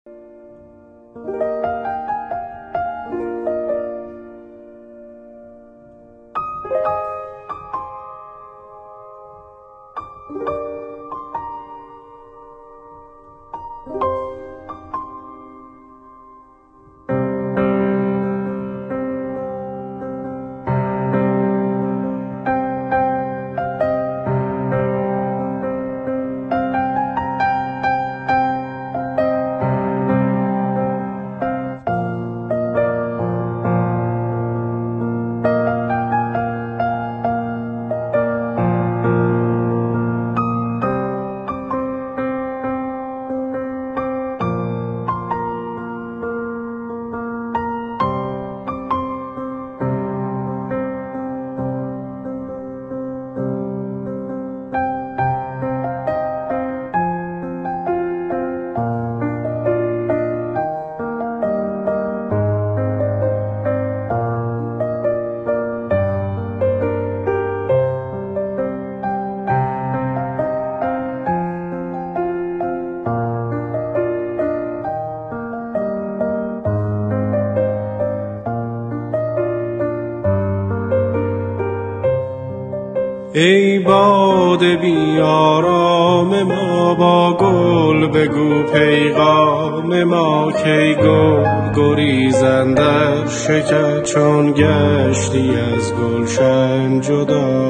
ای باد بی آرام ما، با گل بگو پیغام ما، کی گل گریزن در شکر چون گشتی از گلشن جدا.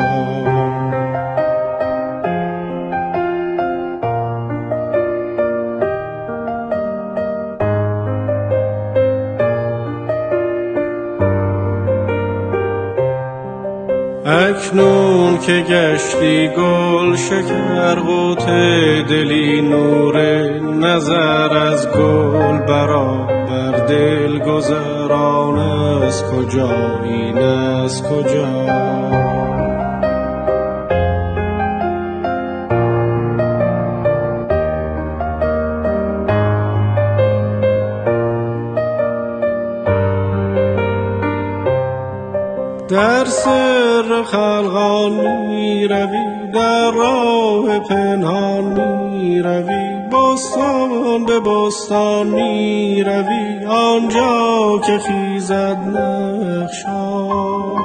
اکنون که گشتی گل شکر، قوت دلی نور نظر، از گل برابر دل گذران از کجا این از کجا. در سر خلقان می روی، در راه پنهان می روی، بستان به بستان می روی، آنجا که خیزد نخشان.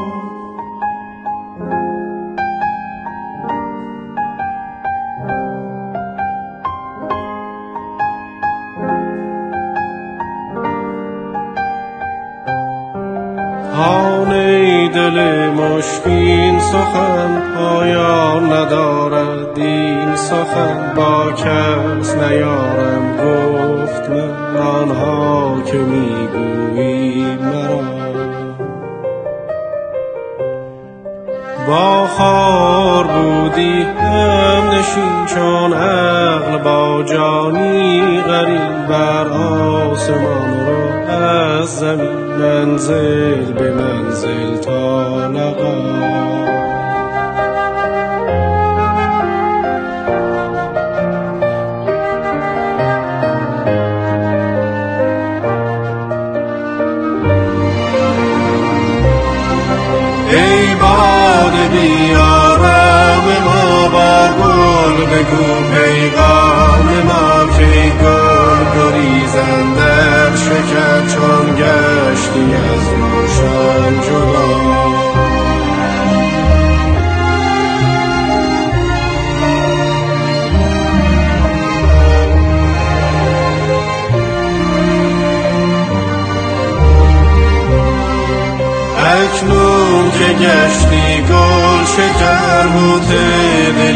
ای دل مشکین سخن پایان ندارد، این سخن با کس نیارم گفت من آنها که میگویی مرا. با خار بودی هم نشین چون عقل با جانی غریب، بر آسمان رو از زمین منزل به منزل تا لقا. ای باد بیارم ما، با گل بگو پیغام ما، که گل گریزن در شکر چون گشتی از روشن جدا. اکنون که گشتی گل شکر بوته